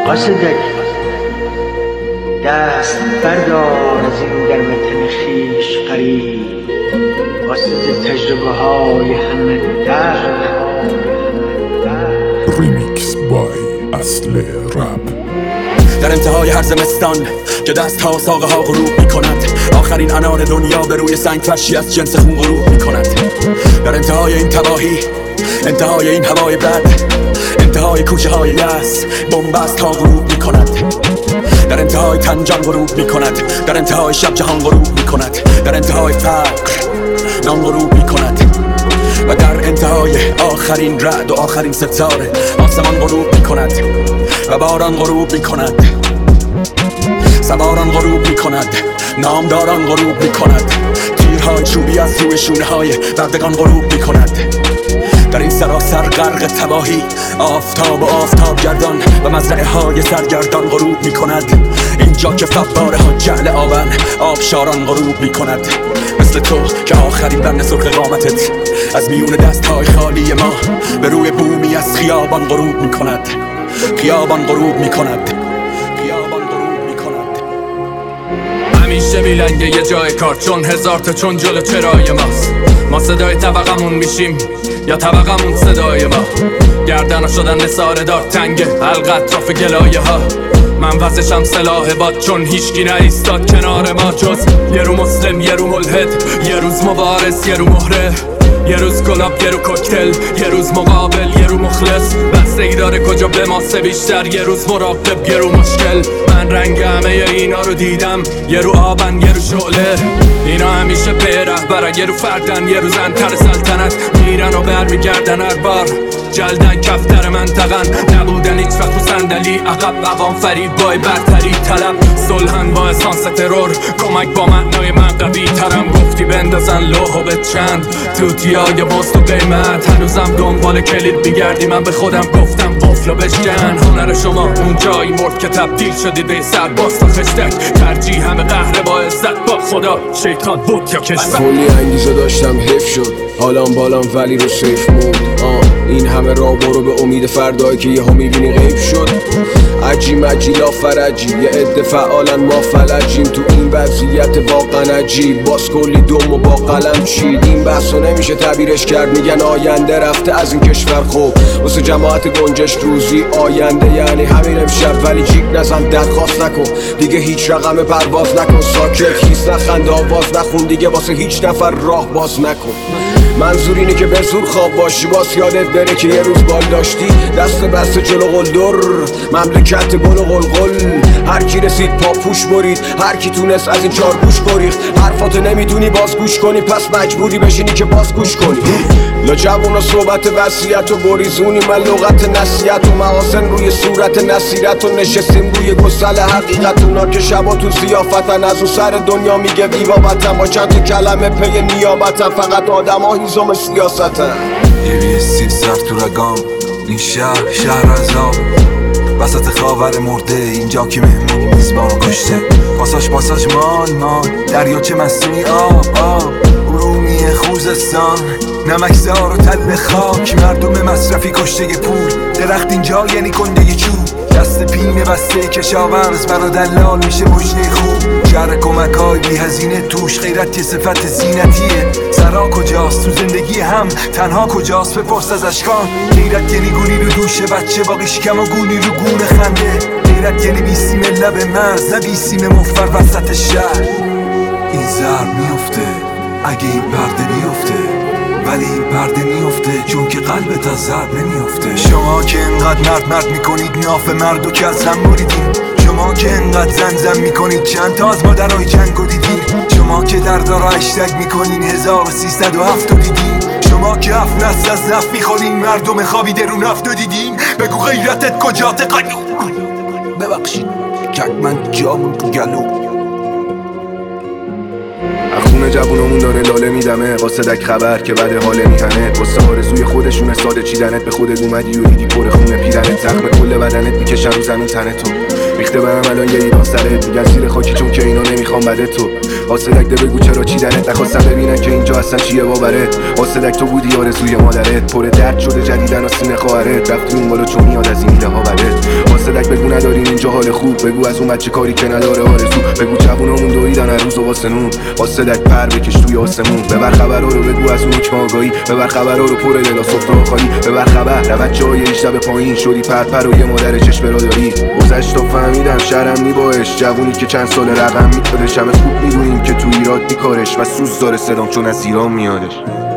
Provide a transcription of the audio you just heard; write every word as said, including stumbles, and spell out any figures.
قاصدک دست بردار از این در وطن خویش غریب، قاصد تجربه های همه درد. ریمیکس بای اصل رپ. در انتهای هر زمستان که دست ها ساقه ها غروب می کند، آخرین انار دنیا به روی سنگ فرشی از جنس خون غروب می کند. در انتهای این تباهی، انتهای این هوای بد، انتهای کوچه های یأس، بنبست ها غروب می کند. در انتهای تنجان غروب می کند، در انتهای شب جهان غروب می کند، در انتهای فقر نان غروب می کند و در انتهای آخرین رعد و آخرین ستاره آسمان غروب می کند و باران غروب می کند، سواران غروب می کند، نامداران غروب می کند، تیرهای چوبی از روی شونه های بردگان غروب می کند. در این سراسر غرق تباهی آفتاب و آفتاب گردان و مزرعه های سرگردان غروب می کند. اینجا که فواره ها جعل آبن آبشاران غروب می کند، مثل تو که آخرین بند سرخ قامتت از میون دست های خالی ما به روی بومی از خیابان غروب می کند. خیابان غروب می کند، خیابان غروب می کند. همیشه میلنگه یه جای کار، چون هزار تا چون جلو چرای ماست. ما صدای طبقمون میشیم یا طبقمون صدای ما. گردن شدن نثاره دار تنگه حلق اطراف گلایه ها. من وزشم سلاح باد چون هیچکی نایستاد کنار ما، جز یه رو مسلم، یه رو ملحد، یه روز مبارز، یه رو مهره، یه روز گلاب، یه رو کوکتل، یه روز مقابل، یه رو مخلص. بستگی داره کجا به ماسه بیشتر، یه روز مراقب، یه رو مشکل. من رنگ همه اینا رو دیدم، یه رو آبن، یه رو شعله. اینا همیشه به رهبرن، یه رو فردن، یه رو زنتر سلطنت. میرن و برمیگردن هر بار، جلدن کفتر منطقن. نبودن هیچ وقت تو صندلی عقب، عوام فریب بای برتری طلب. صلحن با اسانس ترور، کمک با معنای من قوی ترم. گفتی بندازن لوحو به چند توتیای بست و قیمت. هنوزم دنبال کلید بیگردی، من به خودم گفتم قفلو بشکن. هنر شما اون جایی مرد که تبدیل شدید به سرباز تا خشتک. ترجیح همه قهر با عزت با خدا، شیطان بود یا کشور. کلی انگیزه داشتم حیف شد، حالام بالام ولی رو سیف موند. آه این همه راه برو به امید فردایی که یهو میبینی غیب شد. عجی مجی لا فرجی، یه عده فعالن ما فلجیم تو این وضعیت واقعا عجیب. باز کلی دوم و با قلم چید، این بحثو نمیشه تعبیرش کرد. میگن آینده رفته از این کشور، خوب واسه جماعت گنجش روزی آینده یعنی همین امشب. ولی جیک نزن، درخواست نکن دیگه، هیچ رقم پرواز نکن. ساکت هیچ نخند، آواز نخون دیگه، واسه هیچ نفر راه باز نکن. منظور اینه که به زور خواب باشی، باز یادت بره که یه روز بال داشتی. دست بسته جلو قلدر، مملکت گل و قلقل. هر کی رسید پاپوش برید، هر کی تونست از این چار گوش گریخت. حرفاتو نمیدونی باز گوش کنی، پس مجبوری بشینی که باز گوش کنی. لا جوونا صحبت وصیت و گریزونی، من لغت نصیحت و محاسن روی صورت نصیرت. و نشستیم روی گسل حقیقت، اونا که شبا تو ضیافتن. از اون سر دنیا میگه بیوا وطن، با چند تا کلمه پی نیابتن. فقط آدم ها هیزم سیاستن. یه سیر سر تو رگام، این شهر شهر از آب، وسط خاور مرده. اینجا که مهمونی میزبان کشته، پاساش پاساش مال مال، دریاچه مصنوعی آب آب. ارومی خوزستان، نمکزار و تل خاک. مردم مصرفی کشته پول، درخت اینجا یعنی کنده چوب. دست پینه بسته کشاورز، برا دلال میشه مجده خوب. شهر کمک های بی هزینه توش، خیرت یه صفت زینتیه. سرا کجاست تو زندگی هم، تنها کجاست بپرس از اشکان. غیرت یعنی گونی رو دوش بچه، باقی شکم و گونی رو گونه خنده. غیرت یعنی بیسیم لب مرز، نه بیسیم مفر وسط شهر. این ضرب میفته اگه این پرده میفته، ولی این پرده میفته چون که قلبت از ضرب نمیفته. شما که انقدر مرد مرد میکنید، ناف مردو که از هم بریدین. شما که انقدر زن زن میکنید، چند تا از مادرهای جنگو دیدین. شما که دردارا اشتگ میکنین، هزار و سیصد و هفت دیدین. شما که هفت نسل از نفت میخورین، مردم خوابیده رو نفت دیدین. بگو غیرتت کجاته قلو؟ ببخشید کک من جامون تو گلو. خونه جوونمون داره لاله میدمه، قاصدک خبر که بده حال میهنت. واسه آرزوی خودشونه ساده چیدنت، به خودت اومدی و دیدی پر خونه پیرنت. زخم کل بدنت میکشن رو زمین تنتو، ریخته برم الان یه ایران سرت. میگن زیر خاکی چون که اینا نمیخوام بده تو. قاصدک ده بگو چرا چیدنت، نخواستم ببینن که اینجا اصلا چیه باورت. قاصدک تو بودی آرزوی مادرت، پر درد شده جدیدن و سینه خواهرت. رفتی اون بالا چون میاد از این میله ها بدت. قاصدک بگو نداری حال خوب. بگو از اون بچه کاری که نداره آرزو. بگو جوونامون دویدن هر روز و واسه نون، واسه دک پر بکش توی آسمون. ببر خبرها رو بگو از اون حکم آگاهی، ببر خبرها رو پر دلا سفره خالی. ببر خبر رو بچه‌های هجده به پایین شدی پرپر و یه مادر چشم را داری. گذشت و فهمیدم شرم میباش، جوونی که چند سال رقم میدادش. همه خوب میدونیم که تو ایراد بیکارش و سوز داره صدام چون از ایران میادش.